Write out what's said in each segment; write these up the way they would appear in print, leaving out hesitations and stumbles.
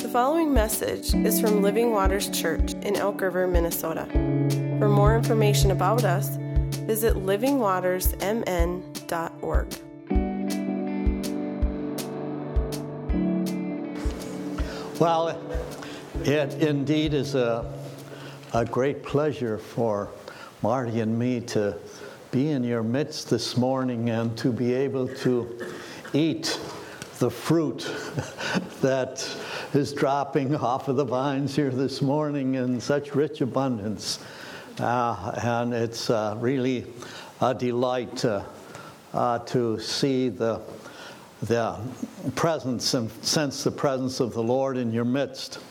following message is from Living Waters Church in Elk River, Minnesota. For more information about us, visit livingwatersmn.org. Well, it indeed is a great pleasure for Marty and me to be in your midst this morning and to be able to eat the fruit that is dropping off of the vines here this morning in such rich abundance. And it's really a delight to see the presence and sense the presence of the Lord in your midst.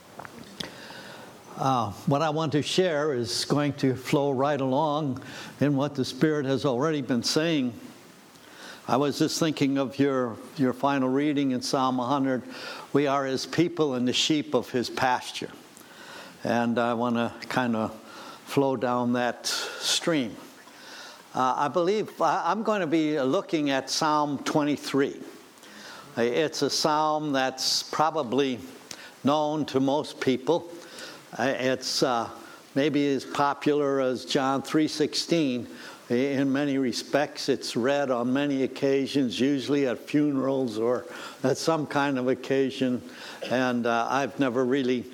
What I want to share is going to flow right along in what the Spirit has already been saying. I was just thinking of your final reading in Psalm 100. We are His people and the sheep of His pasture. And I want to kind of flow down that stream. I believe I'm going to be looking at Psalm 23. It's a psalm that's probably known to most people. It's maybe as popular as John 3:16. In many respects, it's read on many occasions, usually at funerals or at some kind of occasion. And I've never really,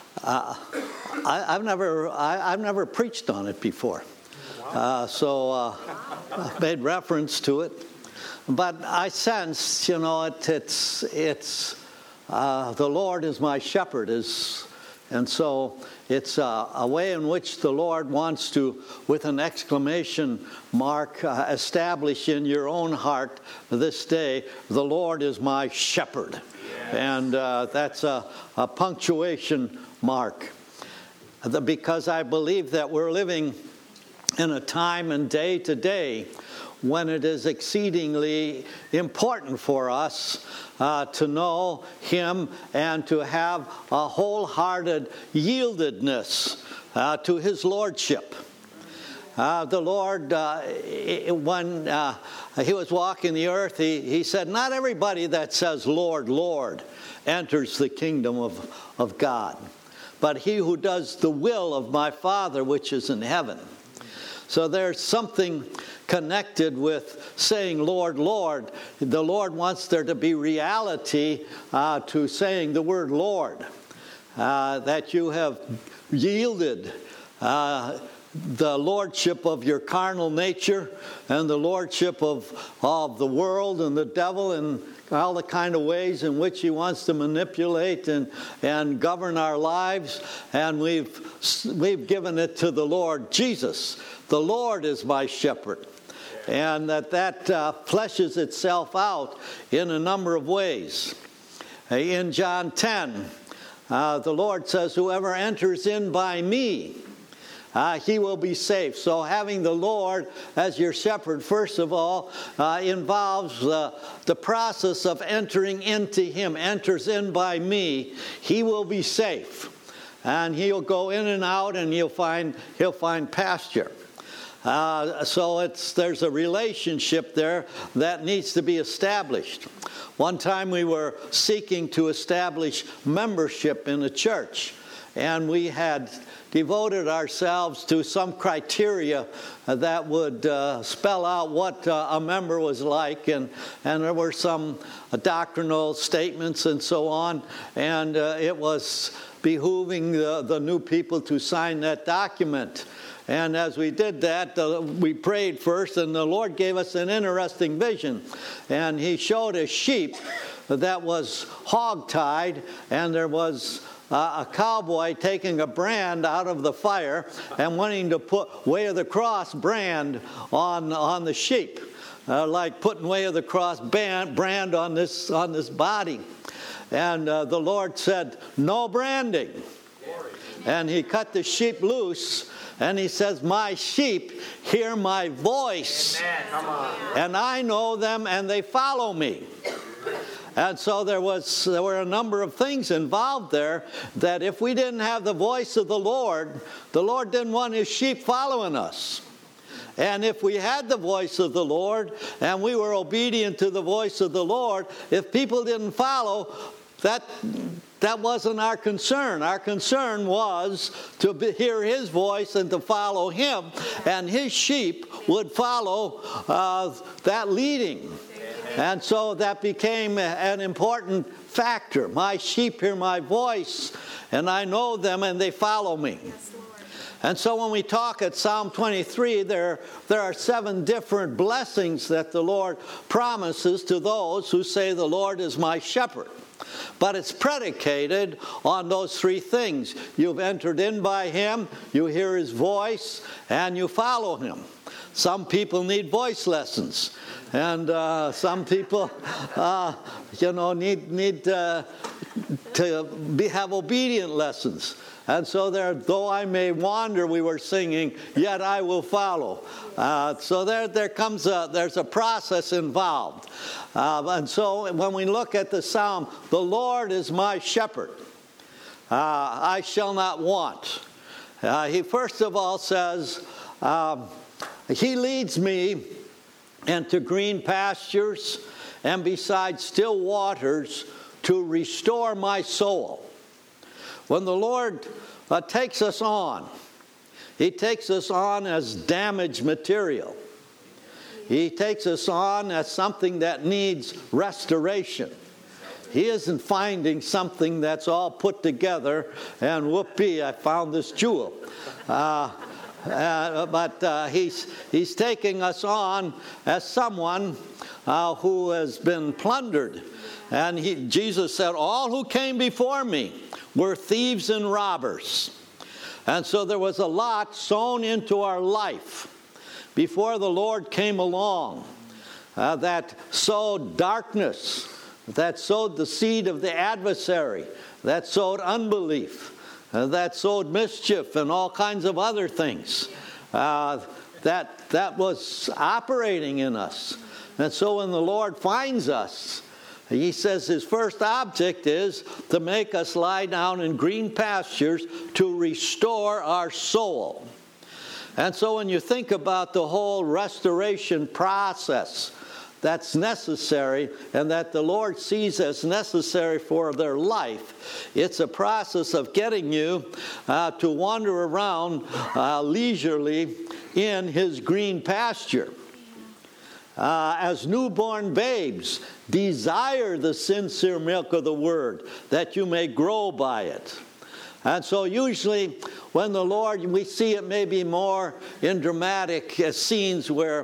I've never preached on it before. So I've made reference to it. But I sense, it's the Lord is my shepherd, and so it's a way in which the Lord wants to, with an exclamation mark, establish in your own heart this day, the Lord is my shepherd. Yes. And that's a punctuation mark. Because I believe that we're living in a time and day to day when it is exceedingly important for us to know Him and to have a wholehearted yieldedness to His Lordship. The Lord, when He was walking the earth, he said, not everybody that says, Lord, Lord, enters the kingdom of God, but he who does the will of my Father which is in heaven. So there's something connected with saying, Lord, Lord. The Lord wants there to be reality to saying the word Lord, that you have yielded the lordship of your carnal nature and the lordship of the world and the devil and all the kind of ways in which he wants to manipulate and govern our lives. And we've given it to the Lord Jesus. The Lord is my shepherd. And that fleshes itself out in a number of ways. In John 10, the Lord says, whoever enters in by me, he will be safe. So having the Lord as your shepherd, first of all, involves the process of entering into Him. Enters in by me, he will be safe. And he'll go in and out and he'll find pasture. So there's a relationship there that needs to be established. One time we were seeking to establish membership in a church, and we had devoted ourselves to some criteria that would spell out what a member was like, and there were some doctrinal statements and so on, and it was behooving the new people to sign that document. And as we did that, we prayed first, and the Lord gave us an interesting vision. And He showed a sheep that was hog-tied, and there was a cowboy taking a brand out of the fire and wanting to put Way of the Cross brand on the sheep, like putting Way of the Cross brand on this body. And the Lord said, no branding. And He cut the sheep loose. And He says, my sheep hear my voice. Amen. Come on. And I know them and they follow me. And so there were a number of things involved there that if we didn't have the voice of the Lord didn't want His sheep following us. And if we had the voice of the Lord and we were obedient to the voice of the Lord, if people didn't follow, that wasn't our concern. Our concern was to hear his voice and to follow him, and his sheep would follow that leading. And so that became an important factor. My sheep hear my voice, and I know them, and they follow me. And so when we talk at Psalm 23, there are 7 different blessings that the Lord promises to those who say, the Lord is my shepherd. But it's predicated on those 3 things. You've entered in by him, you hear his voice, and you follow him. Some people need voice lessons. And some people, need to have obedient lessons. And so though I may wander, we were singing, yet I will follow. So there's a process involved. And so when we look at the psalm, the Lord is my shepherd. I shall not want. He first of all says, he leads me into green pastures and beside still waters to restore my soul. When the Lord takes us on, he takes us on as damaged material. He takes us on as something that needs restoration. He isn't finding something that's all put together and whoopee, I found this jewel. But he's taking us on as someone who has been plundered. And Jesus said, all who came before me were thieves and robbers. And so there was a lot sown into our life before the Lord came along that sowed darkness, that sowed the seed of the adversary, that sowed unbelief, that sowed mischief and all kinds of other things that was operating in us. And so when the Lord finds us, he says his first object is to make us lie down in green pastures to restore our soul. And so when you think about the whole restoration process that's necessary and that the Lord sees as necessary for their life, it's a process of getting you to wander around leisurely in his green pasture. As newborn babes, desire the sincere milk of the word, that you may grow by it. And so usually when the Lord, we see it maybe more in dramatic scenes where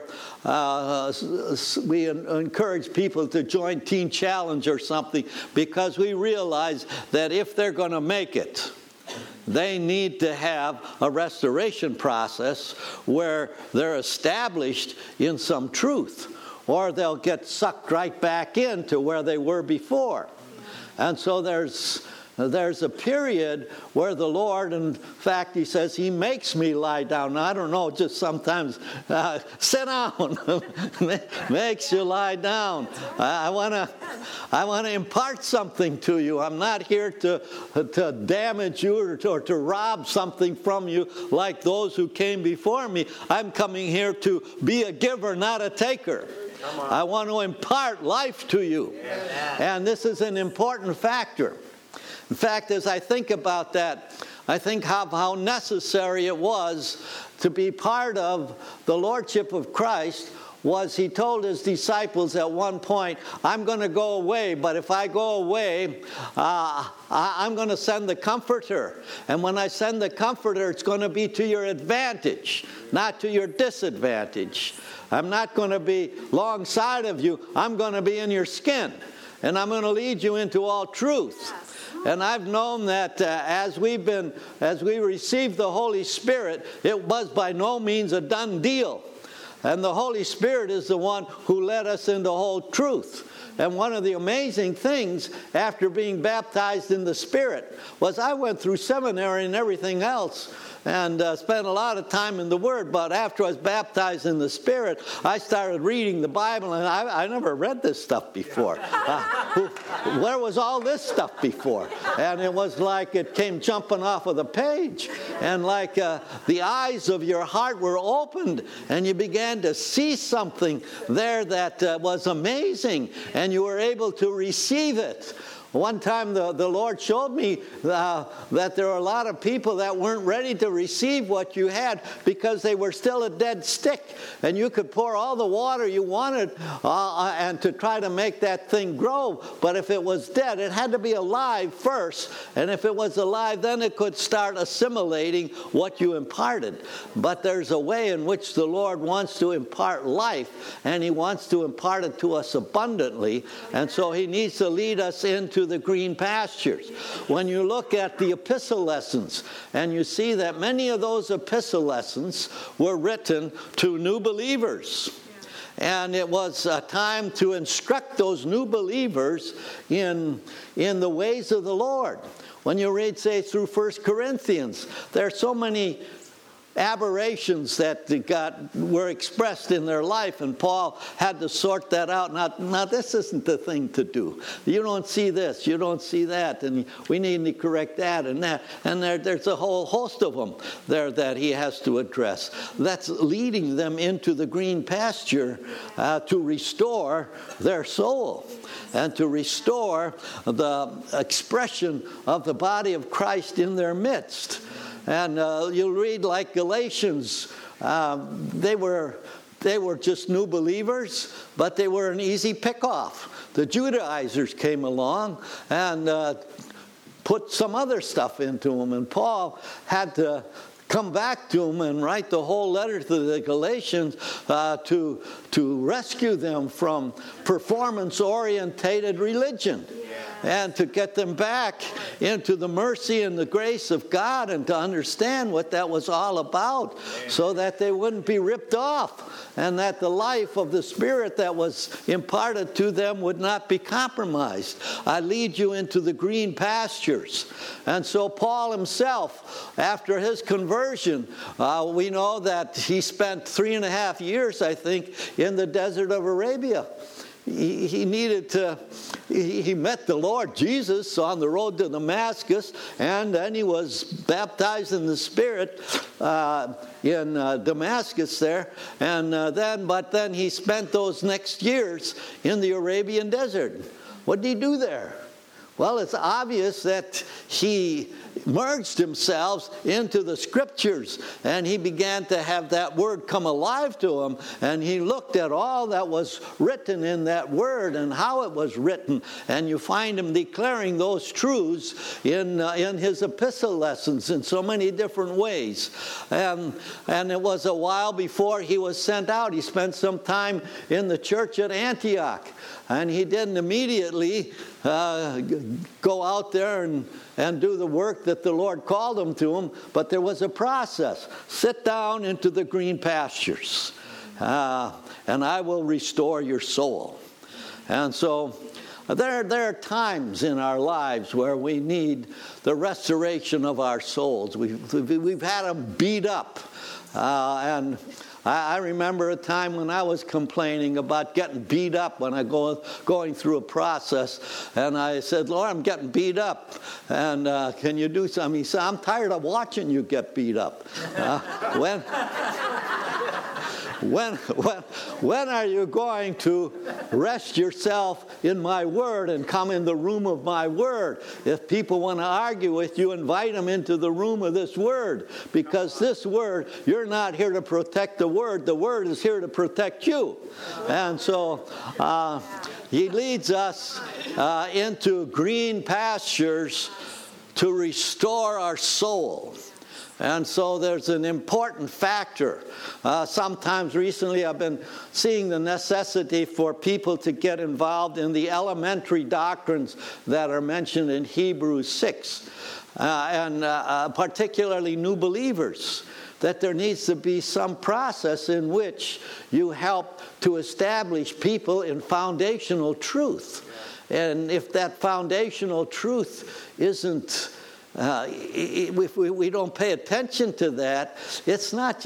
we encourage people to join Teen Challenge or something, because we realize that if they're going to make it, they need to have a restoration process where they're established in some truth, or they'll get sucked right back into where they were before. And so there's a period where the Lord, in fact, he says, he makes me lie down. Now, I don't know, just sometimes, sit down, makes you lie down. I want to impart something to you. I'm not here to damage you or to rob something from you like those who came before me. I'm coming here to be a giver, not a taker. I want to impart life to you. And this is an important factor. In fact, as I think about that, I think how necessary it was to be part of the Lordship of Christ. Was he told his disciples at one point, I'm going to go away, but if I go away, I'm going to send the Comforter. And when I send the Comforter, it's going to be to your advantage, not to your disadvantage. I'm not going to be alongside of you. I'm going to be in your skin, and I'm going to lead you into all truth. And I've known that as we received the Holy Spirit, it was by no means a done deal. And the Holy Spirit is the one who led us into whole truth. And one of the amazing things after being baptized in the Spirit was I went through seminary and everything else and spent a lot of time in the Word. But after I was baptized in the Spirit, I started reading the Bible, and I never read this stuff before. Where was all this stuff before? And it was like it came jumping off of the page. And like the eyes of your heart were opened, and you began to see something there that was amazing, and you were able to receive it. One time the Lord showed me that there were a lot of people that weren't ready to receive what you had because they were still a dead stick. And you could pour all the water you wanted and to try to make that thing grow. But if it was dead, it had to be alive first. And if it was alive, then it could start assimilating what you imparted. But there's a way in which the Lord wants to impart life, and He wants to impart it to us abundantly. And so He needs to lead us into the green pastures. When you look at the epistle lessons, and you see that many of those epistle lessons were written to new believers. And it was a time to instruct those new believers in the ways of the Lord. When you read, say, through 1 Corinthians, there are so many aberrations that were expressed in their life, and Paul had to sort that out. Now this isn't the thing to do. You don't see this, you don't see that, and we need to correct that and that. And there's a whole host of them there that he has to address. That's leading them into the green pasture to restore their soul and to restore the expression of the body of Christ in their midst. And you'll read like Galatians, they were just new believers, but they were an easy pick-off. The Judaizers came along and put some other stuff into them, and Paul had to come back to them and write the whole letter to the Galatians to rescue them from performance-orientated religion. And to get them back into the mercy and the grace of God, and to understand what that was all about, so that they wouldn't be ripped off, and that the life of the Spirit that was imparted to them would not be compromised. I lead you into the green pastures. And so Paul himself, after his conversion, we know that he spent 3.5 years, I think, in the desert of Arabia. He needed to, he met the Lord Jesus on the road to Damascus, and then he was baptized in the Spirit in Damascus there, and then he spent those next years in the Arabian desert. What did he do there? Well, it's obvious that he merged himself into the Scriptures, and he began to have that Word come alive to him, and he looked at all that was written in that Word and how it was written, and you find him declaring those truths in his epistle lessons in so many different ways. And it was a while before he was sent out. He spent some time in the church at Antioch, and he didn't immediately go out there and do the work that the Lord called him to him, but there was a process. Sit down into the green pastures, and I will restore your soul. And so there are times in our lives where we need the restoration of our souls. We've had them beat up, and I remember a time when I was complaining about getting beat up when I going through a process, and I said, Lord, I'm getting beat up, and can you do something? He said, I'm tired of watching you get beat up. When are you going to rest yourself in my word and come in the room of my word? If people want to argue with you, invite them into the room of this word, because this word, you're not here to protect the word is here to protect you. And so he leads us into green pastures to restore our soul. And so there's an important factor. Sometimes recently I've been seeing the necessity for people to get involved in the elementary doctrines that are mentioned in Hebrews 6, and particularly new believers, that there needs to be some process in which you help to establish people in foundational truth. And if that foundational truth isn't if we don't pay attention to that, it's not just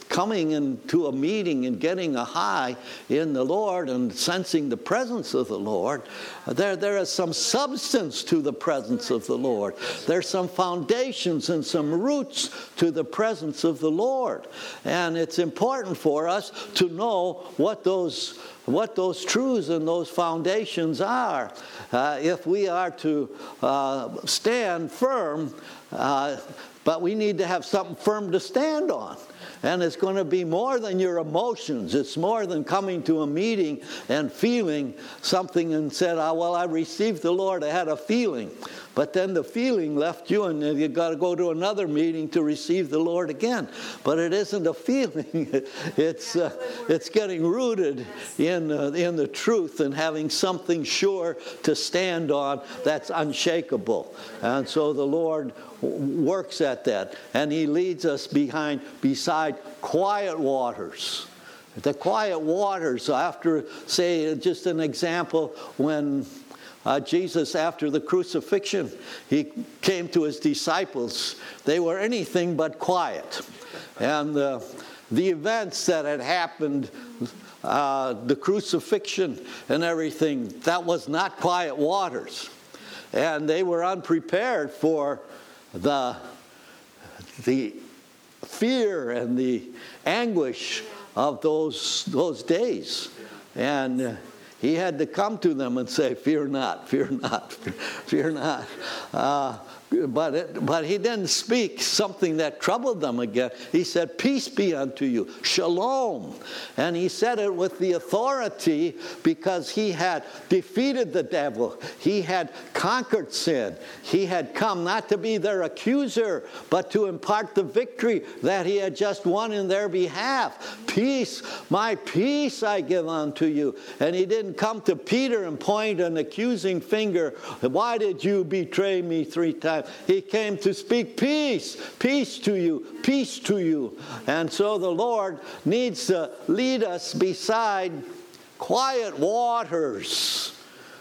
coming into a meeting and getting a high in the Lord and sensing the presence of the Lord. There is some substance to the presence of the Lord. There's some foundations and some roots to the presence of the Lord. And it's important for us to know what those truths and those foundations are if we are to stand firm. But we need to have something firm to stand on. And it's going to be more than your emotions. It's more than coming to a meeting and feeling something and said, well, I received the Lord, I had a feeling. But then the feeling left you and you've got to go to another meeting to receive the Lord again. But it isn't a feeling. It's getting rooted in the truth and having something sure to stand on that's unshakable. And so the Lord works at that. And He leads us beside quiet waters. The quiet waters, after, say, just an example, when Jesus, after the crucifixion, He came to His disciples. They were anything but quiet. And the events that had happened, the crucifixion and everything, that was not quiet waters. And they were unprepared for the fear and the anguish of those days. And He had to come to them and say, fear not, fear not, fear not. But He didn't speak something that troubled them again. He said, peace be unto you, shalom. And He said it with the authority because He had defeated the devil. He had conquered sin. He had come not to be their accuser, but to impart the victory that He had just won in their behalf. Peace, my peace I give unto you. And He didn't come to Peter and point an accusing finger. Why did you betray me 3 times? He came to speak peace, peace to you, peace to you. And so the Lord needs to lead us beside quiet waters,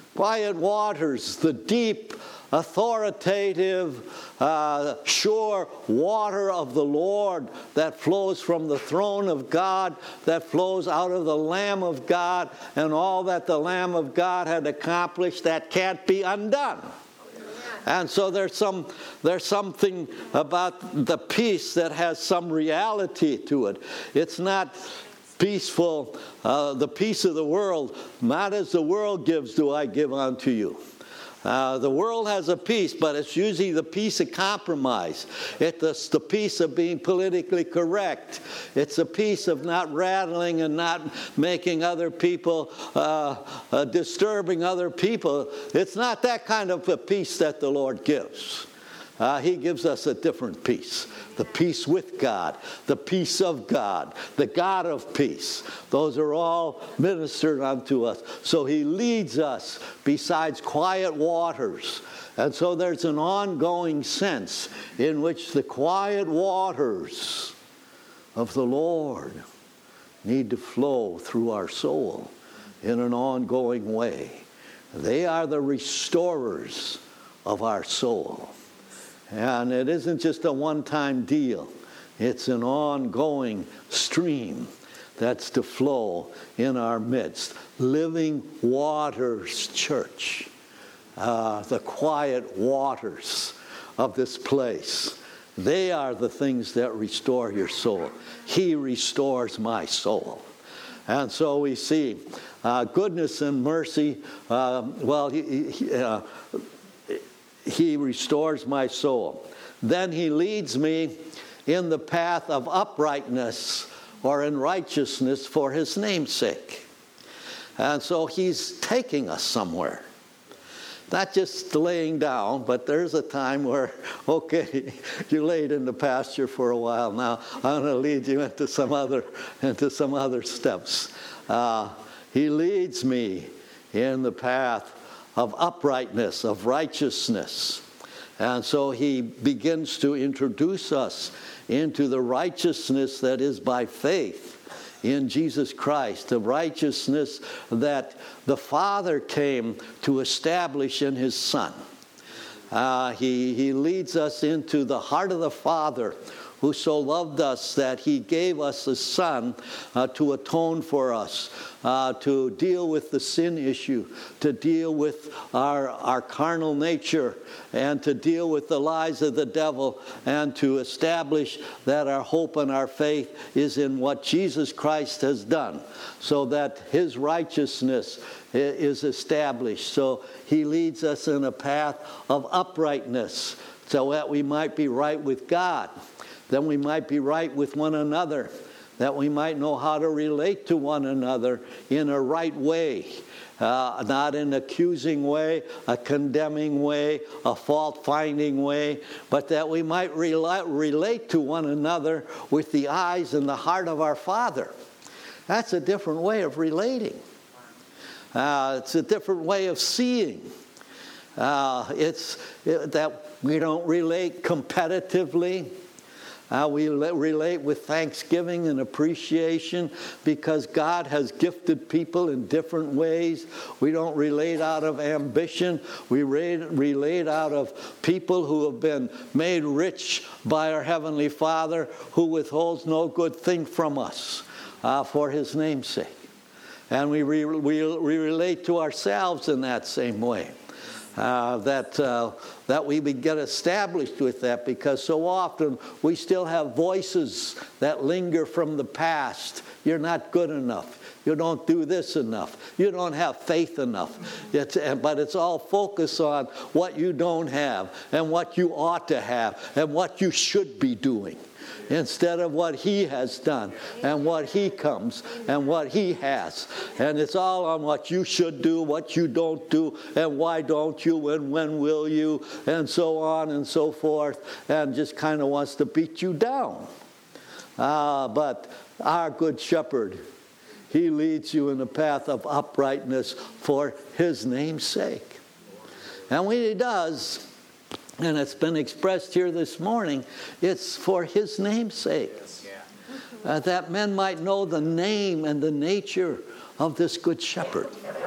the deep, authoritative, sure water of the Lord that flows from the throne of God, that flows out of the Lamb of God, and all that the Lamb of God had accomplished that can't be undone. And so there's something about the peace that has some reality to it. It's not peaceful, the peace of the world, not as the world gives do I give unto you. The world has a peace, but it's usually the peace of compromise. It's the peace of being politically correct. It's a peace of not rattling and not making other people, disturbing other people. It's not that kind of a peace that the Lord gives. He gives us a different peace. The peace with God, the peace of God, the God of peace. Those are all ministered unto us. So He leads us besides quiet waters. And so there's an ongoing sense in which the quiet waters of the Lord need to flow through our soul in an ongoing way. They are the restorers of our soul. And it isn't just a one-time deal. It's an ongoing stream that's to flow in our midst. Living Waters Church. The quiet waters of this place. They are the things that restore your soul. He restores my soul. And so we see goodness and mercy. He restores my soul. Then He leads me in the path of uprightness or in righteousness for His name's sake. And so He's taking us somewhere. Not just laying down, but there's a time where, okay, you laid in the pasture for a while. Now I'm going to lead you into some other steps. He leads me in the path of uprightness, of righteousness. And so He begins to introduce us into the righteousness that is by faith in Jesus Christ, the righteousness that the Father came to establish in His Son. He leads us into the heart of the Father, who so loved us that he gave us his Son to atone for us, to deal with the sin issue, to deal with our carnal nature, and to deal with the lies of the devil, and to establish that our hope and our faith is in what Jesus Christ has done, so that his righteousness is established. So he leads us in a path of uprightness, so that we might be right with God, then we might be right with one another, that we might know how to relate to one another in a right way, not in an accusing way, a condemning way, a fault-finding way, but that we might relate to one another with the eyes and the heart of our Father. That's a different way of relating. It's a different way of seeing. It's that we don't relate competitively. We relate with thanksgiving and appreciation because God has gifted people in different ways. We don't relate out of ambition. We relate out of people who have been made rich by our Heavenly Father, who withholds no good thing from us for his name's sake. And we relate to ourselves in that same way. That we would get established with that, because so often we still have voices that linger from the past. You're not good enough. You don't do this enough. You don't have faith enough. But it's all focused on what you don't have and what you ought to have and what you should be doing, instead of what he has done and what he comes and what he has. And it's all on what you should do, what you don't do, and why don't you, and when will you, and so on and so forth, and just kind of wants to beat you down. But our good shepherd, he leads you in the path of uprightness for his name's sake. And when he does, and it's been expressed here this morning, it's for his name's sake. That men might know the name and the nature of this good shepherd.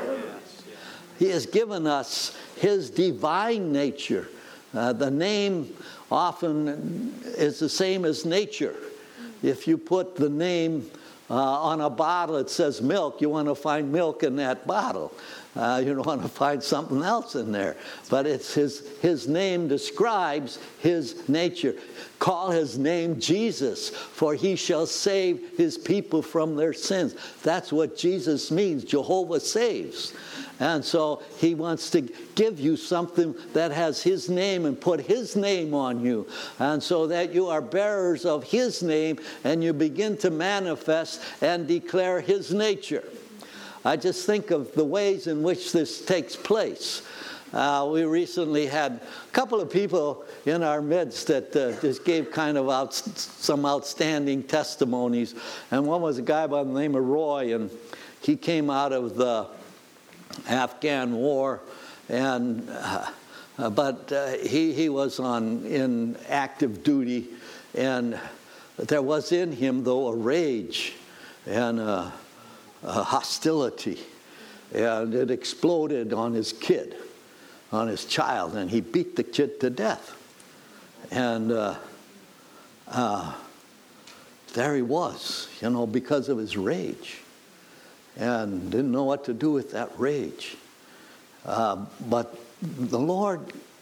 He has given us his divine nature. The name often is the same as nature. If you put the name on a bottle, it says milk, you want to find milk in that bottle. You don't want to find something else in there. But it's his name describes his nature. Call his name Jesus, for he shall save his people from their sins. That's what Jesus means. Jehovah saves. And so he wants to give you something that has his name and put his name on you. And so that you are bearers of his name and you begin to manifest and declare his nature. I just think of the ways in which this takes place. We recently had a couple of people in our midst that just gave kind of some outstanding testimonies. And one was a guy by the name of Roy, and he came out of the Afghan war, and but he was in active duty, and there was in him, though, a rage and a hostility, and it exploded on his kid, on his child, and he beat the kid to death. And there he was, because of his rage, and didn't know what to do with that rage. But the Lord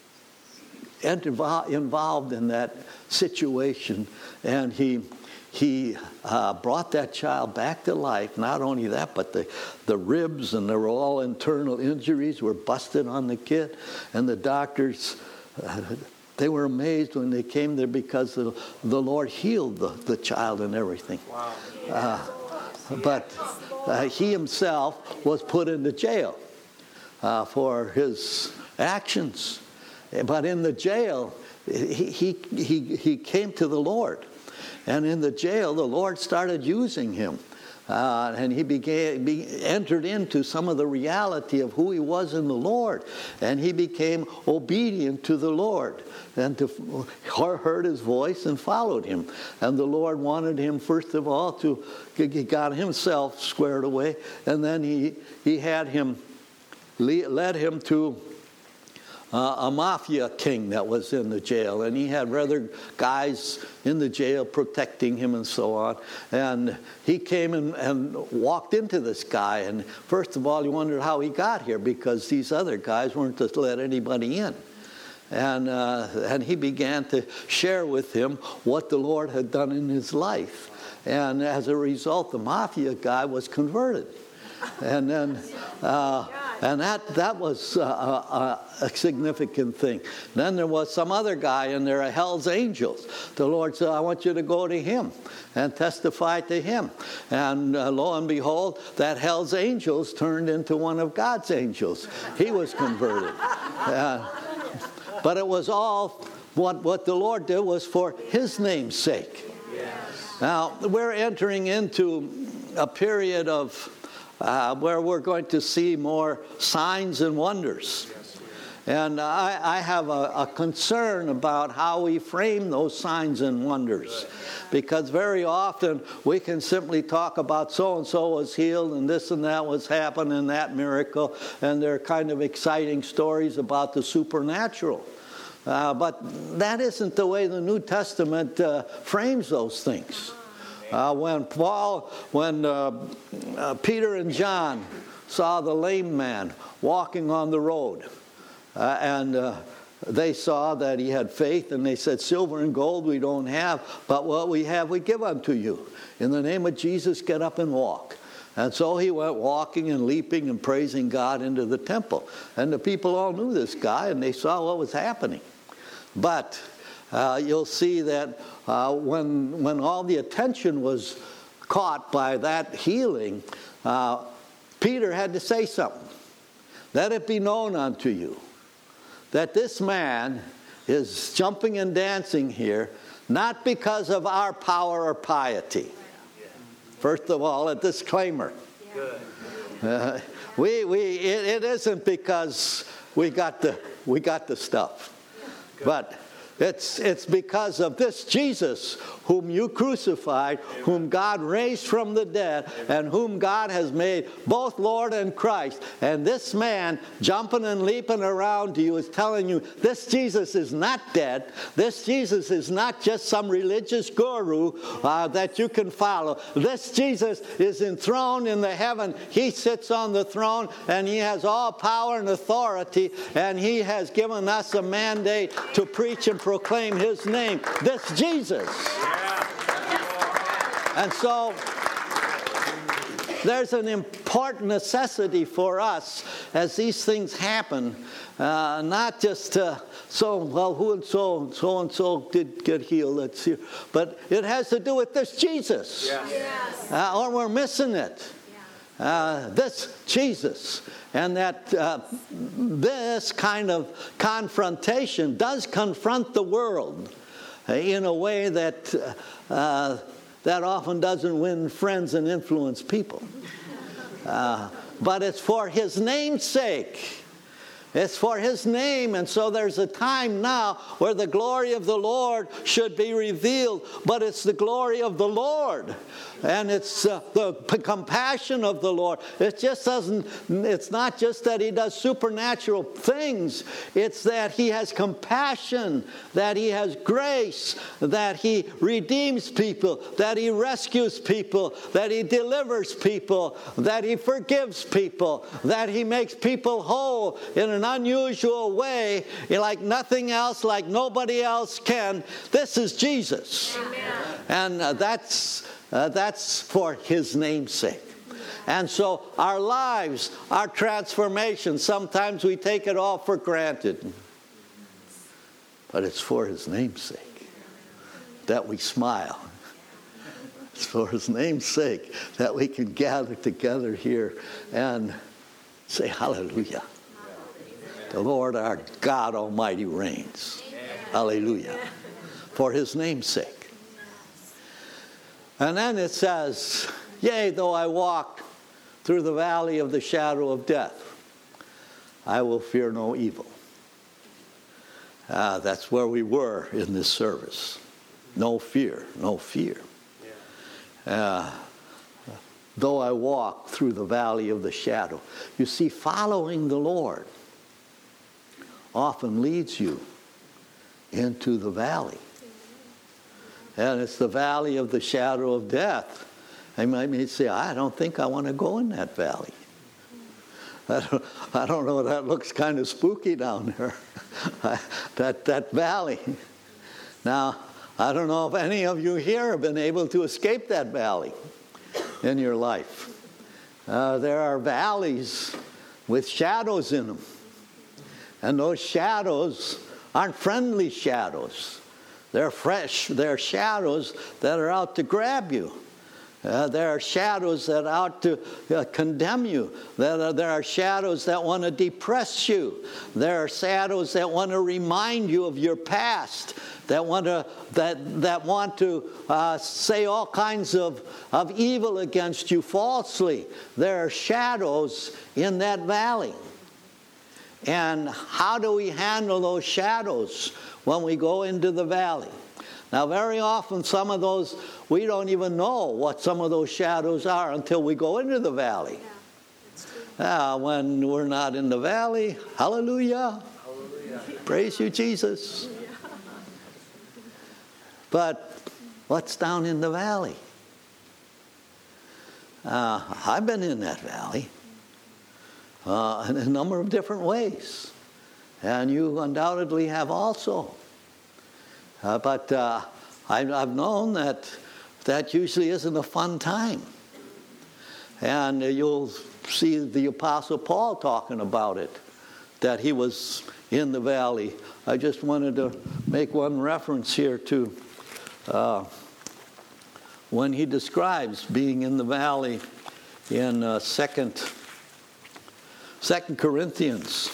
involved in that situation, and he brought that child back to life. Not only that, but the ribs and there were all internal injuries were busted on the kid, and the doctors, they were amazed when they came there because the Lord healed the child and everything. Wow. But he himself was put into jail for his actions. But in the jail, he came to the Lord. And in the jail, the Lord started using him. And he entered into some of the reality of who he was in the Lord. And he became obedient to the Lord and heard his voice and followed him. And the Lord wanted him, first of all, he got himself squared away. And then he had him, led him to a mafia king that was in the jail, and he had other guys in the jail protecting him and so on. And he came and walked into this guy, and first of all, he wondered how he got here, because these other guys weren't to let anybody in. And he began to share with him what the Lord had done in his life. And as a result, the mafia guy was converted. And then, and that was a significant thing. Then there was some other guy in there, a Hell's Angels. The Lord said, I want you to go to him and testify to him. And lo and behold, that Hell's Angels turned into one of God's angels. He was converted. But it was all, what the Lord did was for his name's sake. Now, we're entering into a period of where we're going to see more signs and wonders. And I have a concern about how we frame those signs and wonders. Because very often we can simply talk about so-and-so was healed and this and that was happening and that miracle. And they're kind of exciting stories about the supernatural. But that isn't the way the New Testament frames those things. When Peter and John saw the lame man walking on the road, and they saw that he had faith, and they said, silver and gold we don't have, but what we have we give unto you. In the name of Jesus, get up and walk. And so he went walking and leaping and praising God into the temple. And the people all knew this guy, and they saw what was happening. But you'll see that when all the attention was caught by that healing, Peter had to say something. Let it be known unto you that this man is jumping and dancing here, not because of our power or piety. First of all, a disclaimer. It isn't because we got the stuff. But it's because of this Jesus whom you crucified, whom God raised from the dead, and whom God has made both Lord and Christ. And this man jumping and leaping around you is telling you this Jesus is not dead. This Jesus is not just some religious guru that you can follow. This Jesus is enthroned in the heaven. He sits on the throne, and he has all power and authority, and he has given us a mandate to preach and proclaim his name. This Jesus. And so there's an important necessity for us as these things happen, not just who and so did get healed, let's hear, but it has to do with this Jesus. Yes. Or we're missing it. This Jesus. And that this kind of confrontation does confront the world in a way that often doesn't win friends and influence people. But it's for his name's sake. It's for his name, and so there's a time now where the glory of the Lord should be revealed, but it's the glory of the Lord, and it's the compassion of the Lord. It's not just that he does supernatural things, it's that he has compassion, that he has grace, that he redeems people, that he rescues people, that he delivers people, that he forgives people, that he makes people whole in an unusual way, like nothing else, like nobody else can. This is Jesus. Amen. And that's for his name's sake. And so our lives, our transformation, sometimes we take it all for granted. But it's for his name's sake that we smile. It's for his name's sake that we can gather together here and say hallelujah. The Lord our God Almighty reigns. Amen. Hallelujah. For his name's sake. And then it says, yea, though I walk through the valley of the shadow of death, I will fear no evil. That's where we were in this service. No fear, no fear. Though I walk through the valley of the shadow. You see, following the Lord often leads you into the valley. And it's the valley of the shadow of death. I might say, I don't think I want to go in that valley. I don't know, that looks kind of spooky down there, that valley. Now, I don't know if any of you here have been able to escape that valley in your life. There are valleys with shadows in them. And those shadows aren't friendly shadows. They're shadows that are out to grab you. There are shadows that are out to condemn you. There are shadows that want to depress you. There are shadows that want to remind you of your past, that want to say all kinds of evil against you falsely. There are shadows in that valley. And how do we handle those shadows when we go into the valley? Now, very often, some of those, we don't even know what some of those shadows are until we go into the valley. When we're not in the valley, hallelujah. Hallelujah. Praise you, Jesus. But what's down in the valley? I've been in that valley in a number of different ways. And you undoubtedly have also. But I've known that usually isn't a fun time. And you'll see the Apostle Paul talking about it, that he was in the valley. I just wanted to make one reference here to when he describes being in the valley in 2 Corinthians.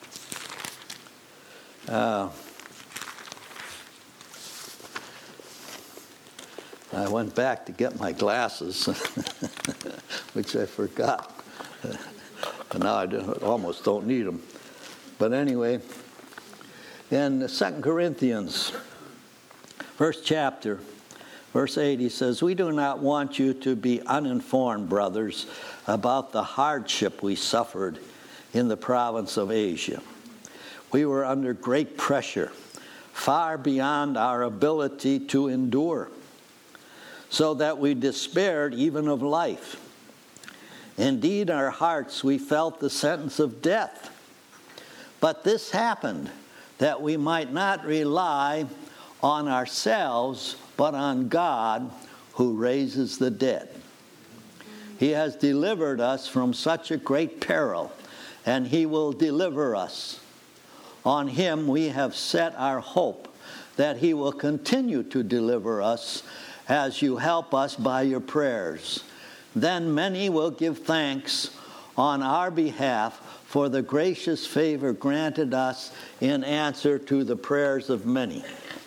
I went back to get my glasses, which I forgot. And now I almost don't need them. But anyway, in 2 Corinthians, first chapter, verse 8, he says, "We do not want you to be uninformed, brothers, about the hardship we suffered in the province of Asia. We were under great pressure, far beyond our ability to endure, so that we despaired even of life. Indeed, our hearts, we felt the sentence of death. But this happened, that we might not rely on ourselves, but on God, who raises the dead. He has delivered us from such a great peril, and he will deliver us. On him we have set our hope, that he will continue to deliver us, as you help us by your prayers. Then many will give thanks on our behalf for the gracious favor granted us in answer to the prayers of many."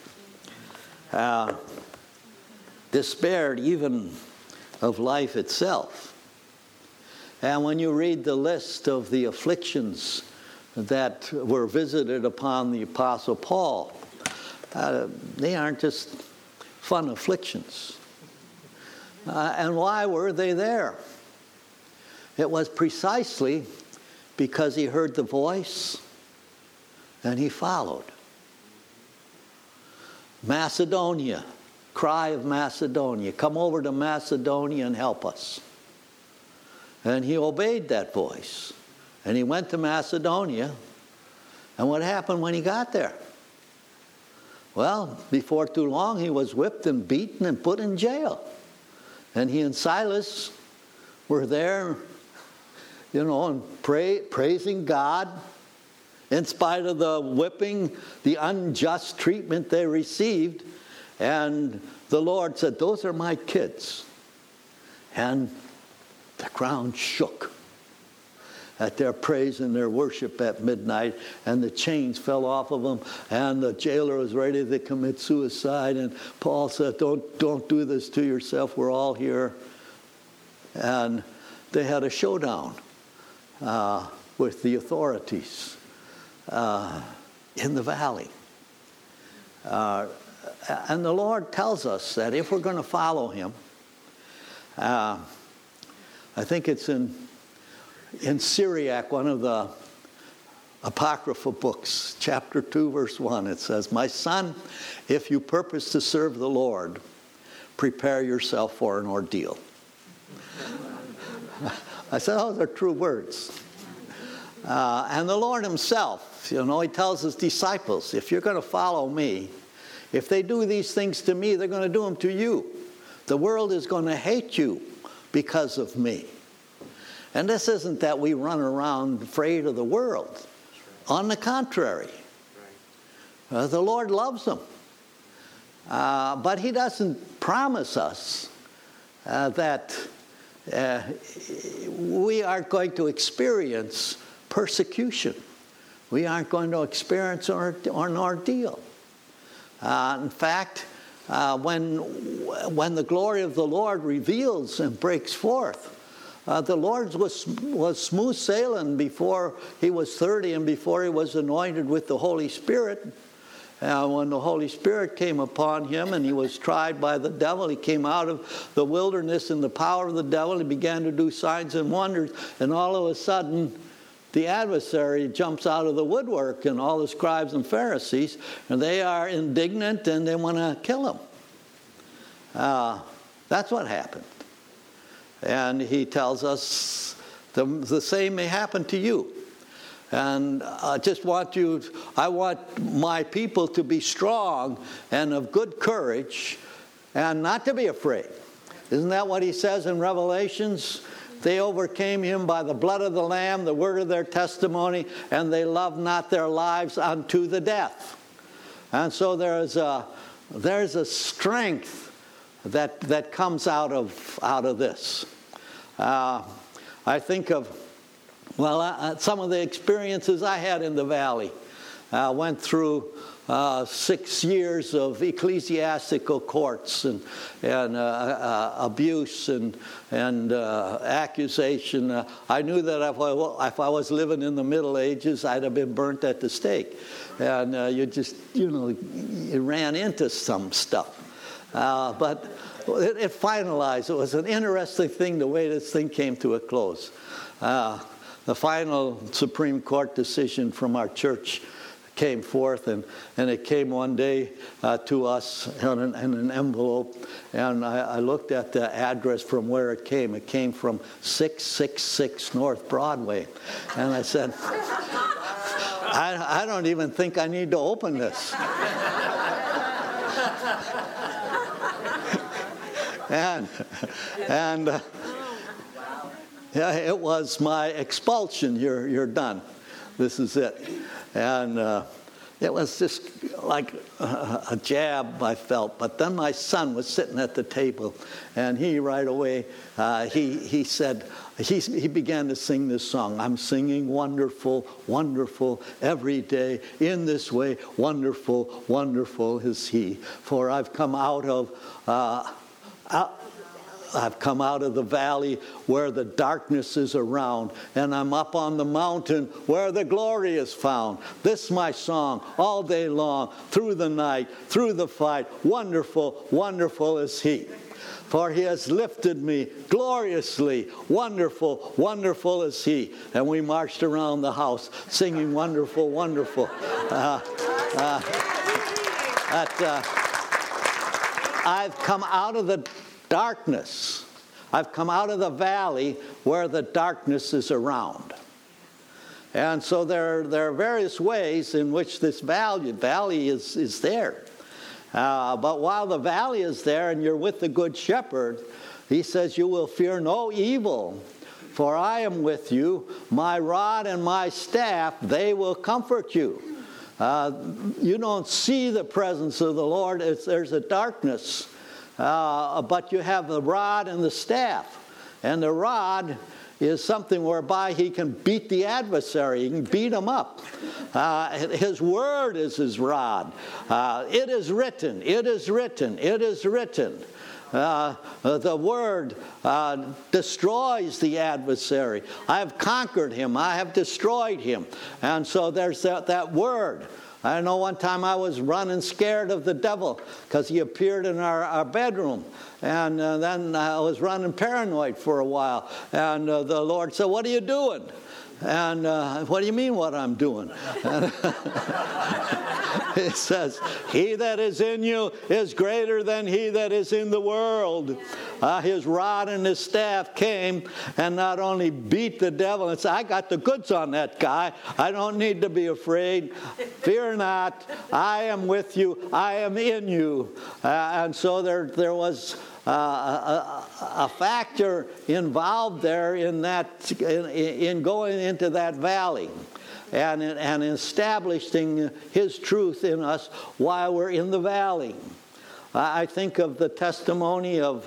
Despaired even of life itself. And when you read the list of the afflictions that were visited upon the Apostle Paul, they aren't just fun afflictions. And why were they there? It was precisely because he heard the voice and he followed. Macedonia, cry of Macedonia, come over to Macedonia and help us. And he obeyed that voice. And he went to Macedonia. And what happened when he got there? Well, before too long, he was whipped and beaten and put in jail. And he and Silas were there, and praising God in spite of the whipping, the unjust treatment they received. And the Lord said, "Those are my kids." And the ground shook at their praise and their worship at midnight, and the chains fell off of them, and the jailer was ready to commit suicide. And Paul said, don't do this to yourself, we're all here. And they had a showdown with the authorities in the valley. And the Lord tells us that if we're going to follow him, I think it's in Syriac, one of the Apocryphal books, chapter 2, verse 1. It says, "My son, if you purpose to serve the Lord, prepare yourself for an ordeal." I said, those are true words. And the Lord himself, he tells his disciples, if you're going to follow me, if they do these things to me, they're going to do them to you. The world is going to hate you because of me. And this isn't that we run around afraid of the world. On the contrary, the Lord loves them. But he doesn't promise us that we are going to experience persecution. We aren't going to experience an ordeal. In fact, when the glory of the Lord reveals and breaks forth, the Lord was smooth sailing before he was 30 and before he was anointed with the Holy Spirit. When the Holy Spirit came upon him and he was tried by the devil, he came out of the wilderness in the power of the devil. He began to do signs and wonders, and all of a sudden the adversary jumps out of the woodwork, and all the scribes and Pharisees, and they are indignant and they want to kill him. That's what happened. And he tells us the same may happen to you. And I want my people to be strong and of good courage and not to be afraid. Isn't that what he says in Revelations? They overcame him by the blood of the Lamb, the word of their testimony, and they loved not their lives unto the death. And so there's a strength that comes out of this. I think of some of the experiences I had in the valley. I went through 6 years of ecclesiastical courts and abuse and accusation. I knew that if I was living in the Middle Ages, I'd have been burnt at the stake. And you ran into some stuff. But it finalized. It was an interesting thing, the way this thing came to a close. The final Supreme Court decision from our church came forth, and it came one day to us in an envelope, and I looked at the address from where it came. It came from 666 North Broadway. And I said, I don't even think I need to open this. Yeah, it was my expulsion. You're done. This is it. And it was just like a jab, I felt. But then my son was sitting at the table, and he right away, he said, he began to sing this song. I'm singing wonderful, wonderful every day. In this way, wonderful, wonderful is he. For I've come out of the valley where the darkness is around, and I'm up on the mountain where the glory is found. This is my song all day long, through the night, through the fight. Wonderful, wonderful is he. For he has lifted me gloriously. Wonderful, wonderful is he. And we marched around the house singing wonderful, wonderful. I've come out of the darkness. I've come out of the valley where the darkness is around. And so there are various ways in which this valley is there. But while the valley is there and you're with the Good Shepherd, he says, you will fear no evil, for I am with you. My rod and my staff, they will comfort you. You don't see the presence of the Lord. There's a darkness. But you have the rod and the staff. And the rod is something whereby he can beat the adversary. He can beat him up. His word is his rod. It is written. It is written. It is written. The word destroys the adversary. I have conquered him. I have destroyed him. And so there's that word. I know one time I was running scared of the devil because he appeared in our bedroom. And then I was running paranoid for a while. And the Lord said, what are you doing? And what do you mean what I'm doing? It says, he that is in you is greater than he that is in the world. His rod and his staff came and not only beat the devil and said, I got the goods on that guy. I don't need to be afraid. Fear not. I am with you. I am in you. And so there was a factor involved there in that, in going into that valley and establishing his truth in us while we're in the valley. I think of the testimony of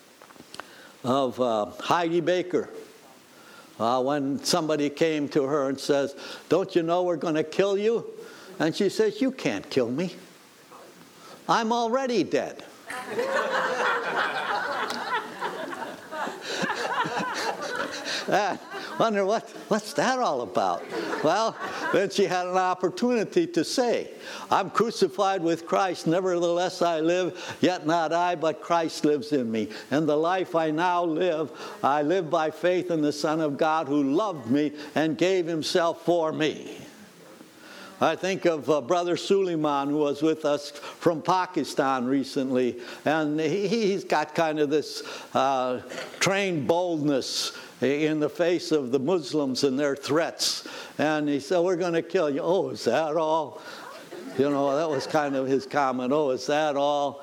Heidi Baker when somebody came to her and says, don't you know we're going to kill you? And she says, you can't kill me. I'm already dead. I wonder what's that all about? Well, then she had an opportunity to say, I'm crucified with Christ, nevertheless I live, yet not I, but Christ lives in me. And the life I now live, I live by faith in the Son of God who loved me and gave himself for me. I think of Brother Suleiman, who was with us from Pakistan recently, and he's got kind of this trained boldness in the face of the Muslims and their threats. And he said, we're going to kill you. Oh, is that all? You know, that was kind of his comment. Oh, is that all?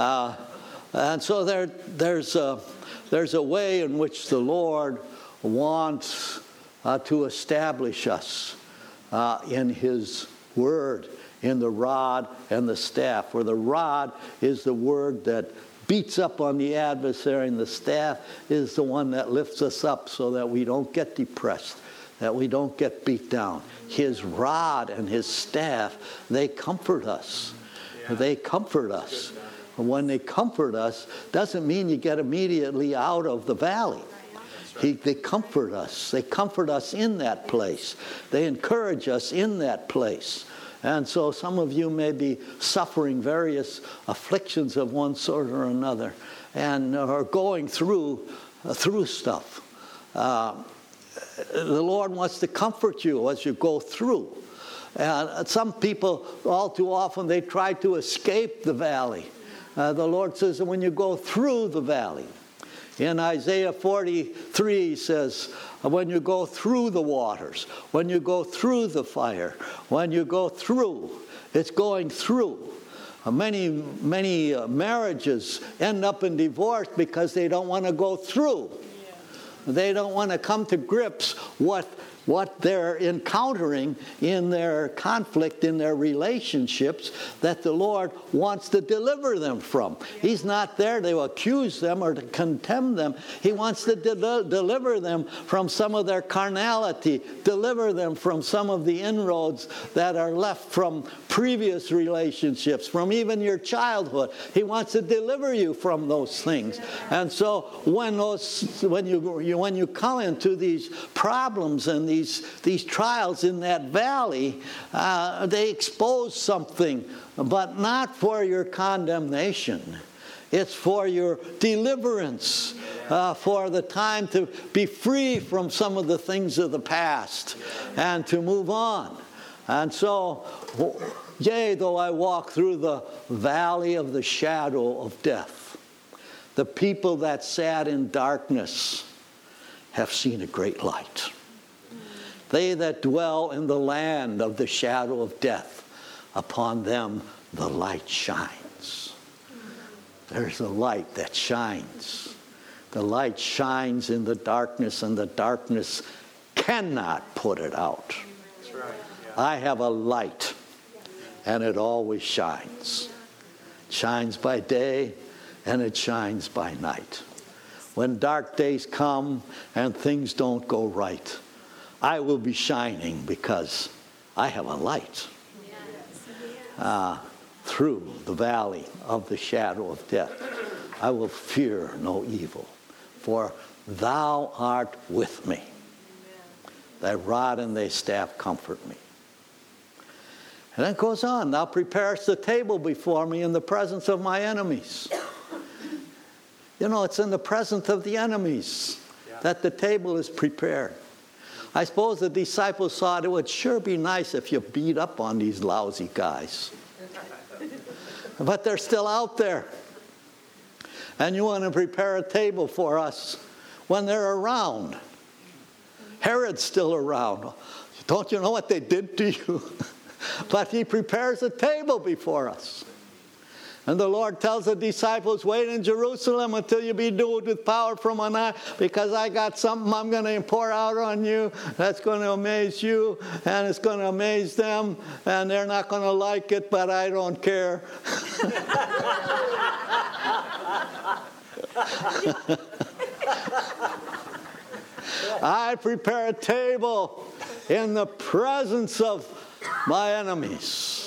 And so there's a way in which the Lord wants to establish us in his word, in the rod and the staff. For the rod is the word that beats up on the adversary, and the staff is the one that lifts us up so that we don't get depressed, that we don't get beat down. His rod and his staff, they comfort us. They comfort us. And when they comfort us, doesn't mean you get immediately out of the valley. They comfort us. They comfort us in that place. They encourage us in that place. And so some of you may be suffering various afflictions of one sort or another and are going through stuff. The Lord wants to comfort you as you go through. And some people, all too often, they try to escape the valley. The Lord says that when you go through the valley, in Isaiah 43 he says, when you go through the waters, when you go through the fire, when you go through, it's going through. Many marriages end up in divorce because they don't want to go through. They don't want to come to grips what they're encountering in their conflict, in their relationships, that the Lord wants to deliver them from. He's not there to accuse them or to condemn them. He wants to deliver them from some of their carnality, deliver them from some of the inroads that are left from previous relationships, from even your childhood. He wants to deliver you from those things. And so when you come into these problems and these trials in that valley, they expose something, but not for your condemnation. It's for your deliverance, for the time to be free from some of the things of the past and to move on. And so, yea, though I walk through the valley of the shadow of death, the people that sat in darkness have seen a great light. They that dwell in the land of the shadow of death, upon them the light shines. There's a light that shines. The light shines in the darkness, and the darkness cannot put it out. That's right. Yeah. I have a light, and it always shines. It shines by day, and it shines by night. When dark days come and things don't go right, I will be shining because I have a light through the valley of the shadow of death. I will fear no evil, for thou art with me. Thy rod and thy staff comfort me. And then it goes on, thou preparest the table before me in the presence of my enemies. You know, it's in the presence of the enemies that the table is prepared. I suppose the disciples thought it would sure be nice if you beat up on these lousy guys. But they're still out there. And you want to prepare a table for us when they're around. Herod's still around. Don't you know what they did to you? But he prepares a table before us. And the Lord tells the disciples, wait in Jerusalem until you be endued with power from on high, because I got something I'm going to pour out on you that's going to amaze you, and it's going to amaze them, and they're not going to like it, but I don't care. I prepare a table in the presence of my enemies.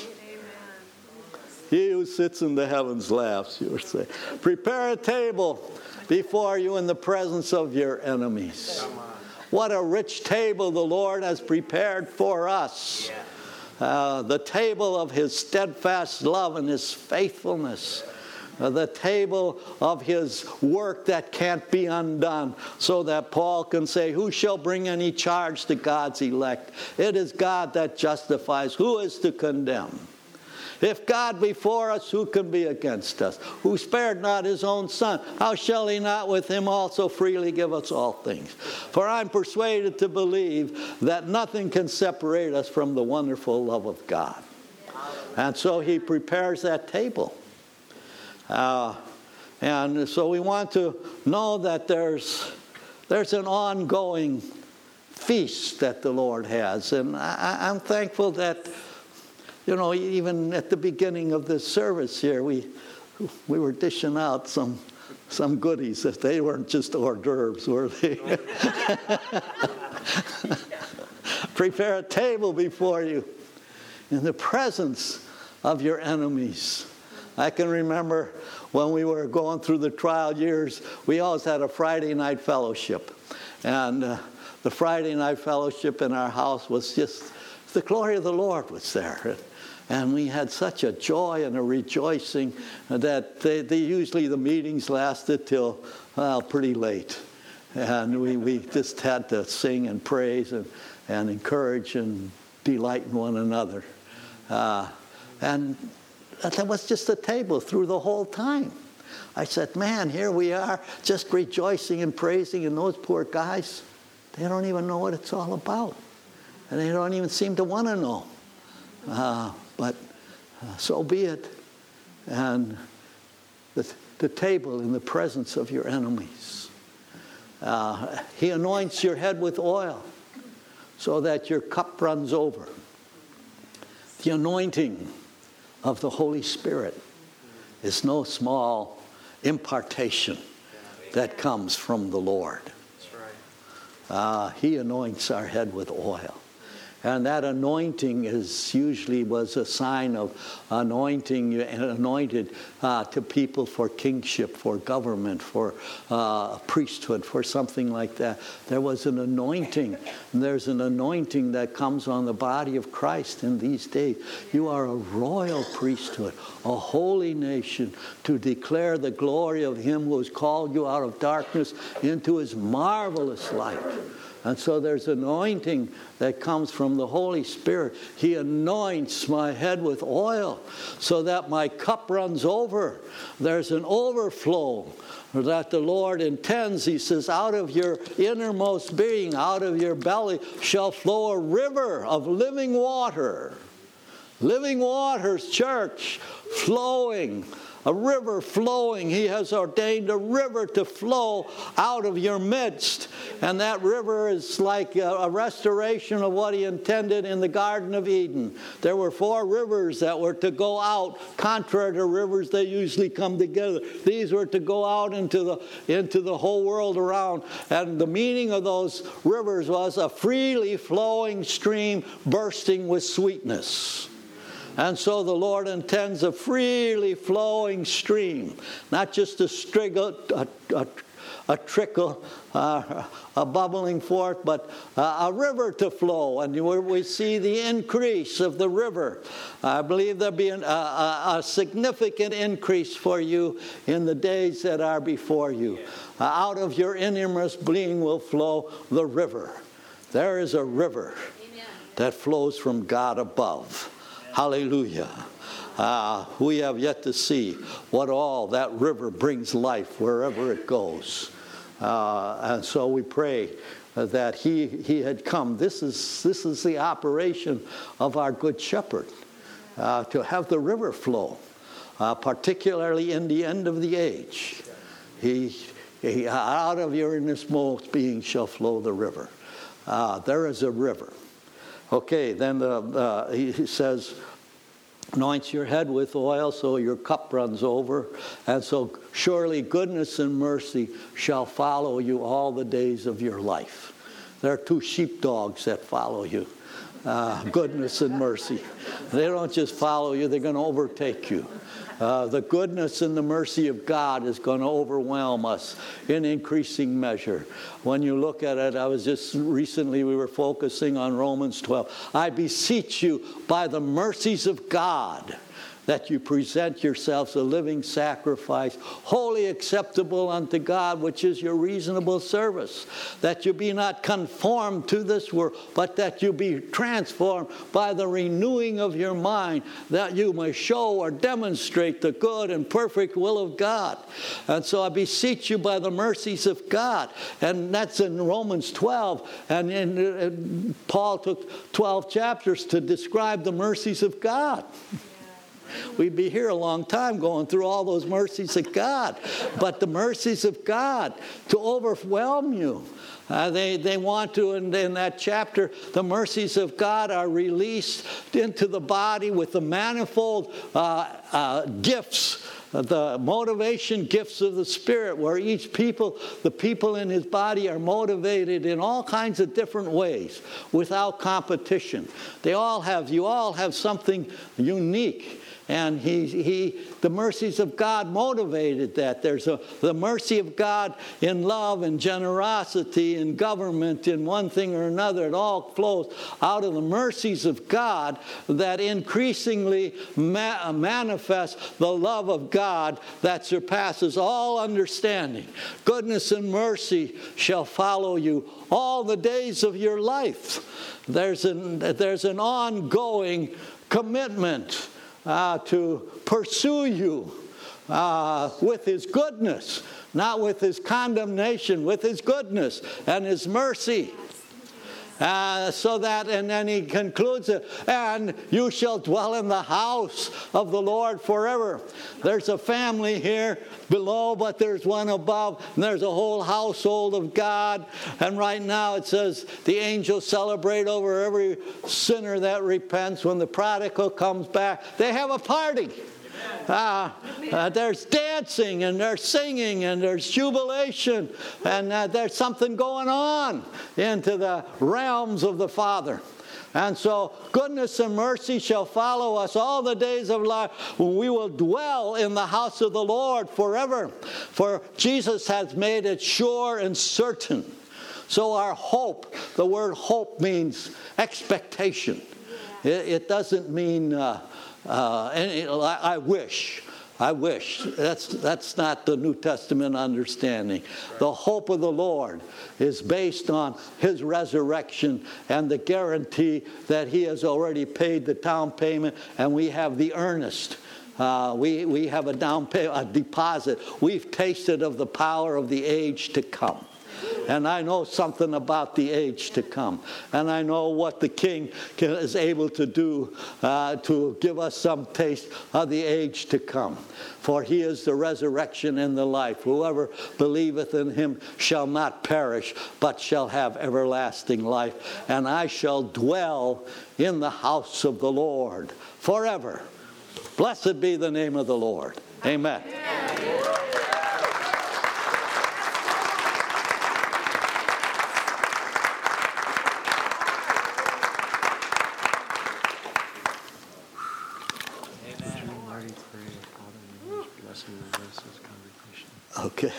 He who sits in the heavens laughs, you were saying. Prepare a table before you in the presence of your enemies. What a rich table the Lord has prepared for us. The table of his steadfast love and his faithfulness. The table of his work that can't be undone, so that Paul can say, who shall bring any charge to God's elect? It is God that justifies. Who is to condemn? If God be for us, who can be against us? Who spared not his own son, how shall he not with him also freely give us all things? For I'm persuaded to believe that nothing can separate us from the wonderful love of God. And so he prepares that table. And so we want to know that there's an ongoing feast that the Lord has. And I'm thankful that, you know, even at the beginning of this service here, we were dishing out some goodies. That they weren't just hors d'oeuvres, were they? Prepare a table before you in the presence of your enemies. I can remember when we were going through the trial years, we always had a Friday night fellowship. And the Friday night fellowship in our house was just, the glory of the Lord was there. And we had such a joy and a rejoicing that usually the meetings lasted till, pretty late. And we just had to sing and praise and encourage and delight in one another. And that was just a table through the whole time. I said, man, here we are just rejoicing and praising, and those poor guys, they don't even know what it's all about. And they don't even seem to want to know. But so be it. And the table in the presence of your enemies. He anoints your head with oil so that your cup runs over. The anointing of the Holy Spirit is no small impartation that comes from the Lord. He anoints our head with oil. And that anointing was a sign of anointing, anointed to people for kingship, for government, for priesthood, for something like that. There was an anointing. And there's an anointing that comes on the body of Christ in these days. You are a royal priesthood, a holy nation, to declare the glory of him who has called you out of darkness into his marvelous light. And so there's anointing that comes from the Holy Spirit. He anoints my head with oil so that my cup runs over. There's an overflow that the Lord intends. He says, out of your innermost being, out of your belly, shall flow a river of living water. Living waters, church, flowing. A river flowing. He has ordained a river to flow out of your midst. And that river is like a restoration of what he intended in the Garden of Eden. There were 4 rivers that were to go out, contrary to rivers that usually come together. These were to go out into the whole world around. And the meaning of those rivers was a freely flowing stream bursting with sweetness. And so the Lord intends a freely flowing stream, not just a trickle, a bubbling forth, but a river to flow. And we see the increase of the river. I believe there'll be a significant increase for you in the days that are before you. Out of your innermost being will flow the river. There is a river that flows from God above. Hallelujah. We have yet to see what all that river brings life wherever it goes. And so we pray that he had come. This is the operation of our Good Shepherd, to have the river flow, particularly in the end of the age. He out of your innermost being shall flow the river. There is a river. Okay, then he says, anoints your head with oil so your cup runs over. And so surely goodness and mercy shall follow you all the days of your life. There are two sheepdogs that follow you. Goodness and mercy. They don't just follow you, they're going to overtake you. The goodness and the mercy of God is going to overwhelm us in increasing measure. When you look at it, we were focusing on Romans 12. I beseech you by the mercies of God that you present yourselves a living sacrifice, wholly acceptable unto God, which is your reasonable service. That you be not conformed to this world, but that you be transformed by the renewing of your mind, that you may show or demonstrate the good and perfect will of God. And so I beseech you by the mercies of God. And that's in Romans 12. And Paul took 12 chapters to describe the mercies of God. We'd be here a long time going through all those mercies of God. But the mercies of God to overwhelm you. They want to, in that chapter, the mercies of God are released into the body with the manifold gifts, the motivation gifts of the Spirit, where the people in his body are motivated in all kinds of different ways without competition. You all have something unique. And the mercies of God motivated that. There's the mercy of God in love and generosity and government in one thing or another. It all flows out of the mercies of God that increasingly manifests the love of God that surpasses all understanding. Goodness and mercy shall follow you all the days of your life. There's an ongoing commitment to pursue you with his goodness, not with his condemnation, with his goodness and his mercy. And then he concludes it, and you shall dwell in the house of the Lord forever. There's a family here below, but there's one above, and there's a whole household of God. And right now it says the angels celebrate over every sinner that repents. When the prodigal comes back, they have a party. There's dancing and there's singing and there's jubilation, and there's something going on into the realms of the Father. And so goodness and mercy shall follow us all the days of life. We will dwell in the house of the Lord forever, for Jesus has made it sure and certain. So our hope, the word hope means expectation. It doesn't mean I wish. That's not the New Testament understanding. The hope of the Lord is based on his resurrection and the guarantee that he has already paid the down payment, and we have the earnest. We have a down payment, a deposit. We've tasted of the power of the age to come. And I know something about the age to come. And I know what the King is able to do to give us some taste of the age to come. For he is the resurrection and the life. Whoever believeth in him shall not perish, but shall have everlasting life. And I shall dwell in the house of the Lord forever. Blessed be the name of the Lord. Amen. Okay.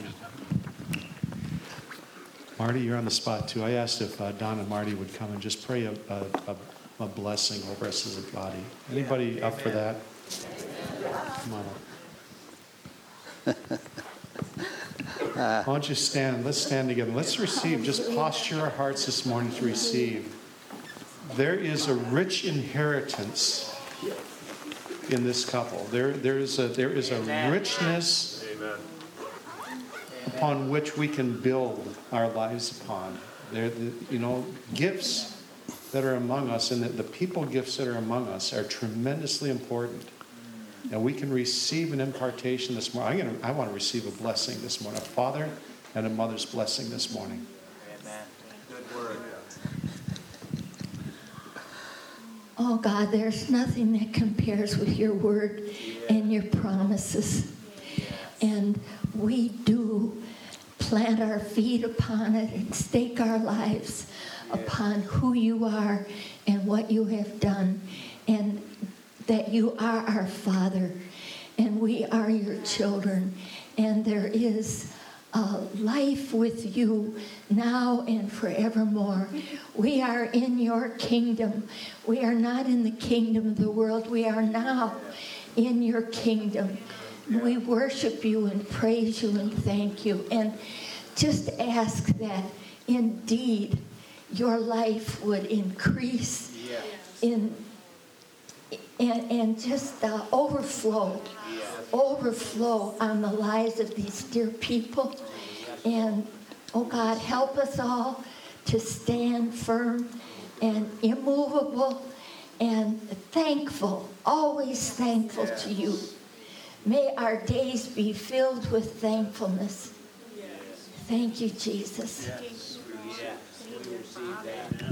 Marty, you're on the spot too. I asked if Don and Marty would come and just pray a blessing over us as a body. Anybody up for that? Come on up. Why don't you stand? Let's stand together. Let's receive. Just posture our hearts this morning to receive. There is a rich inheritance in this couple. There is a richness upon which we can build our lives upon. There, gifts that are among us, and the people gifts that are among us are tremendously important. And we can receive an impartation this morning. I want to receive a blessing this morning, a father and a mother's blessing this morning. Amen. Good word. Oh God, there's nothing that compares with your word and your promises. And we do plant our feet upon it and stake our lives upon who you are and what you have done, and that you are our Father and we are your children, and there is life with you now and forevermore. We are in your kingdom. We are not in the kingdom of the world. We are now in your kingdom. We worship you and praise you and thank you, and just ask that indeed your life would increase in and just overflow on the lives of these dear people. And oh God, help us all to stand firm and immovable and thankful, always thankful to you. May our days be filled with thankfulness. Thank you, Jesus. Yes. We receive that.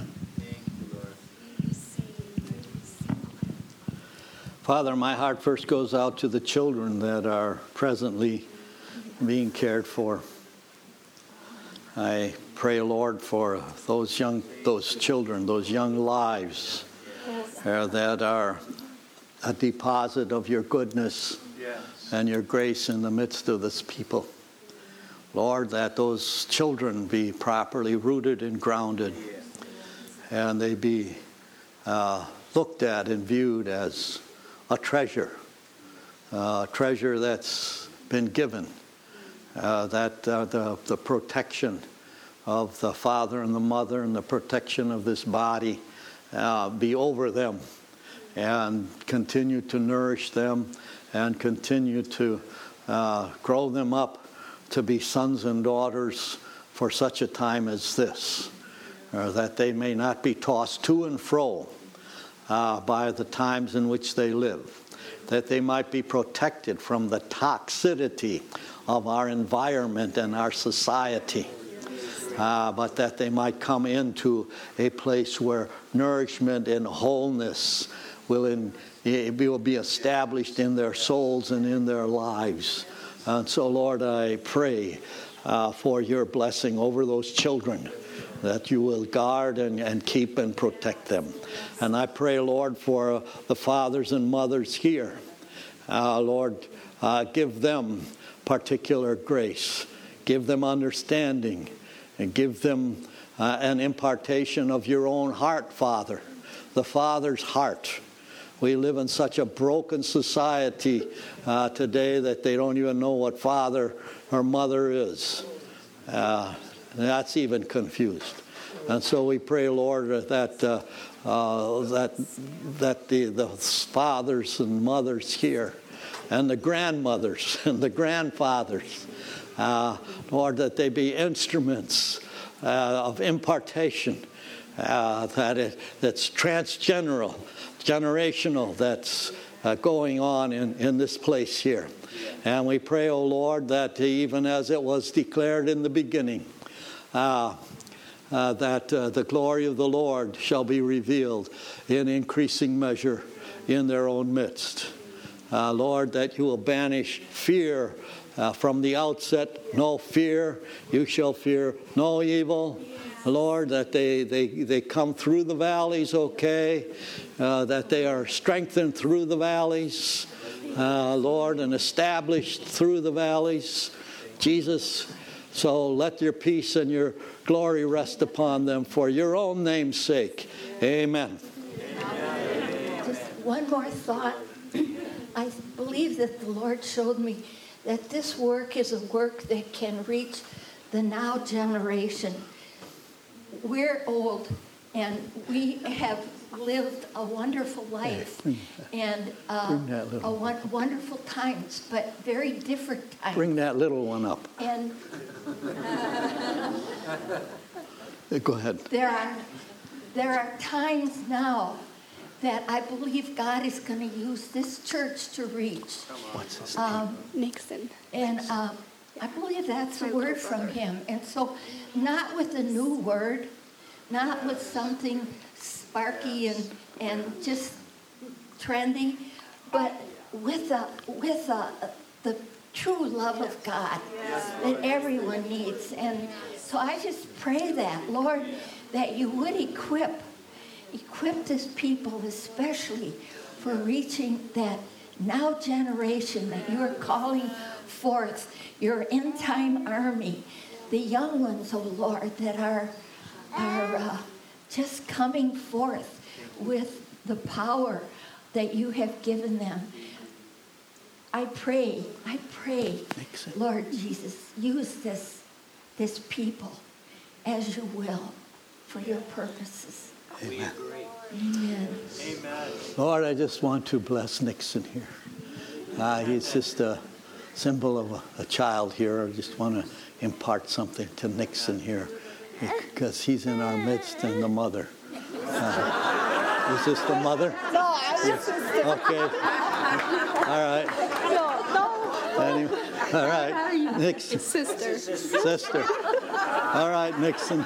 Father, my heart first goes out to the children that are presently being cared for. I pray, Lord, for those children, those young lives that are a deposit of your goodness and your grace in the midst of this people. Lord, that those children be properly rooted and grounded, and they be looked at and viewed as a treasure that's been given, that the protection of the father and the mother and the protection of this body be over them, and continue to nourish them and continue to grow them up to be sons and daughters for such a time as this, that they may not be tossed to and fro by the times in which they live, that they might be protected from the toxicity of our environment and our society, but that they might come into a place where nourishment and wholeness will be established in their souls and in their lives. And so, Lord, I pray for your blessing over those children, that you will guard and keep and protect them. And I pray, Lord, for the fathers and mothers here. Lord, give them particular grace. Give them understanding. And give them an impartation of your own heart, Father. The Father's heart. We live in such a broken society today that they don't even know what father or mother is. That's even confused. And so we pray, Lord, that the fathers and mothers here, and the grandmothers and the grandfathers, Lord, that they be instruments of impartation, that's generational, that's going on in this place here. And we pray, O Lord, that even as it was declared in the beginning, that the glory of the Lord shall be revealed in increasing measure in their own midst. Lord, that you will banish fear from the outset. No fear, you shall fear no evil. Lord, that they come through the valleys okay, that they are strengthened through the valleys, Lord, and established through the valleys. Jesus, so let your peace and your glory rest upon them for your own name's sake. Amen. Just one more thought. I believe that the Lord showed me that this work is a work that can reach the now generation. We're old, and we have lived a wonderful life and wonderful times, but very different times. Bring that little one up. And Go ahead. there are times now that I believe God is going to use this church to reach. What's this? Nixon. And I believe that's a word from him. And so not with a new word, not with something sparky and just trendy, but with the true love of God that everyone needs. And so I just pray that, Lord, that you would equip this people, especially for reaching that now generation that you are calling forth, your end-time army, the young ones, oh Lord, that are just coming forth with the power that you have given them. I pray, Lord Jesus, use this people as you will for your purposes. Amen. Amen. Amen. Lord, I just want to bless Nixon here. He's just a symbol of a child here. I just want to impart something to Nixon here because he's in our midst and the mother. Is this the mother? No, I'm the sister. Okay. All right. No. Anyway, all right. Nixon. Sister. Sister. All right, Nixon.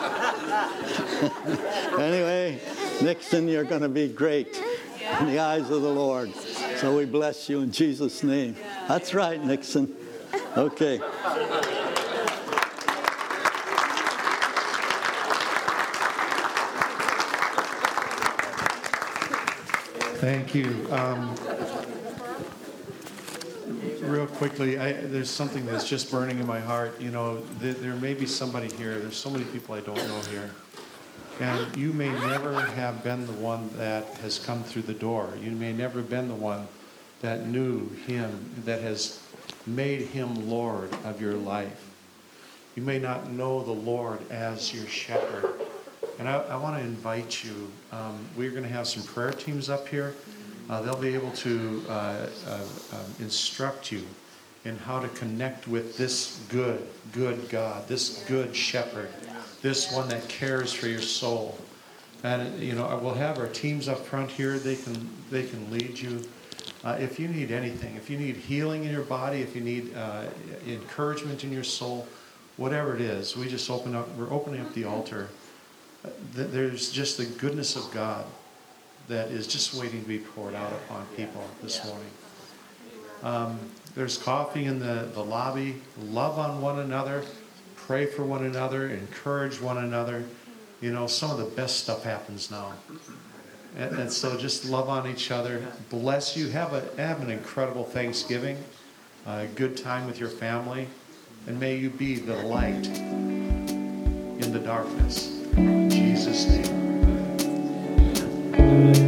Anyway, Nixon, you're going to be great in the eyes of the Lord. So we bless you in Jesus' name. That's right, Nixon. Okay. Thank you. Real quickly, there's something that's just burning in my heart. You know, there may be somebody here. There's so many people I don't know here. And you may never have been the one that has come through the door. You may never have been the one that knew him, that has made him Lord of your life. You may not know the Lord as your shepherd. And I want to invite you. We're going to have some prayer teams up here. They'll be able to instruct you in how to connect with this good God, this good shepherd, this one that cares for your soul. And you know, we'll have our teams up front here. They can lead you. If you need anything, if you need healing in your body, if you need encouragement in your soul, whatever it is, we're opening up the altar. There's just the goodness of God that is just waiting to be poured out upon people this morning. There's coffee in the lobby. Love on one another. Pray for one another. Encourage one another. You know, some of the best stuff happens now. And so just love on each other. Bless you. Have an incredible Thanksgiving. A good time with your family. And may you be the light in the darkness. In Jesus' name.